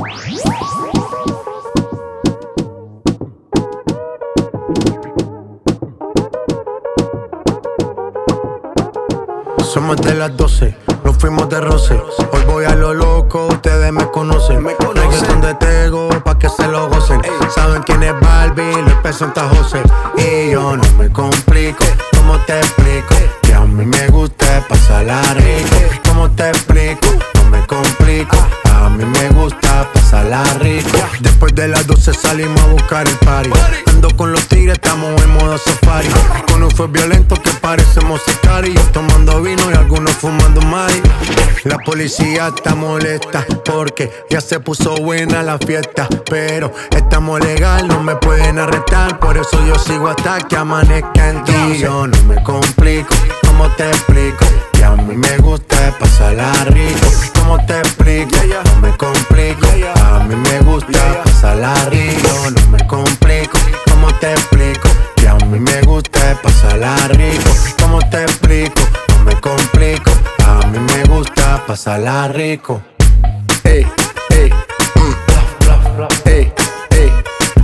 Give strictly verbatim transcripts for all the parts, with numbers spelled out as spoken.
Somos de las doce, nos fuimos de roce. Hoy voy a lo loco, ustedes me conocen. Me conocen. Reggaeton de Tego, pa' que se lo gocen. Ey. Saben quién es Barbie, Luis P. Santa José. Y yo no me complico, ¿cómo te explico? Que a mí me gusta pasarla rico. ¿Cómo te explico? No me complico, a mí me gusta pasarla rico. Después de las doce salimos a buscar el party. Ando con los tigres, estamos en modo safari. Con un fue violento que parecemos sicarios, tomando vino y algunos fumando mari. La policía está molesta porque ya se puso buena la fiesta, pero estamos legal, no me pueden arrestar. Por eso yo sigo hasta que amanezca en ti. Yo no me complico, ¿cómo te explico? Que a mí me gusta pasarla rico. ¿Cómo te explico? No me complico, a mí me gusta pasarla rico. No me complico, ¿cómo te explico? Que a mí me gusta pasarla rico. ¿Cómo te explico? No me complico, a mí me gusta pasarla rico. Ey, ey, mm. Ey, ey,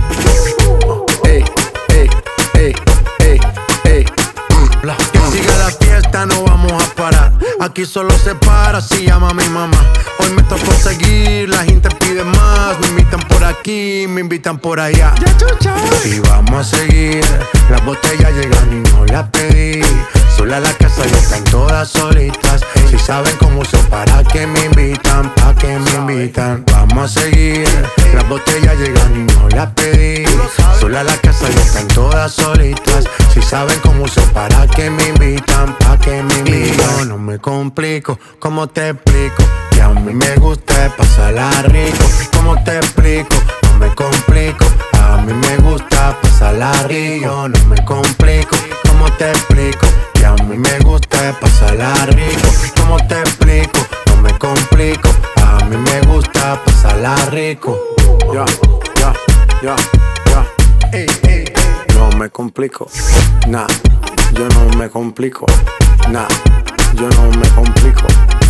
ey, ey, ey, ey, ey, mm. Que siga la fiesta, no vamos a parar. Aquí solo se para si llama a mi mamá. Hoy me tocó seguir, la gente pide más. Me invitan por aquí, me invitan por allá. Y vamos a seguir, las botellas llegan y no las pedí. Sola la casa ya están todas solitas. Si saben cómo son, para que me invitan, pa' que me invitan. Vamos a seguir, las botellas llegan y no las pedí. Sola la casa ya están todas solitas. Si saben cómo son, para que me invitan, pa' que me invitan. Yo no me complico, ¿cómo te explico? Que a mí me gusta pasarla rico. ¿Cómo te explico? No me complico, a mí me gusta pasarla rico. Yo no me complico, ¿cómo te explico? Que a mí me gusta pasarla rico. ¿Cómo te explico? No me complico, a mí me gusta pasarla rico. Ya, ya, ya, ya. Ey, ey, ey. No me complico, nah, yo no me complico, nah, yo no me complico.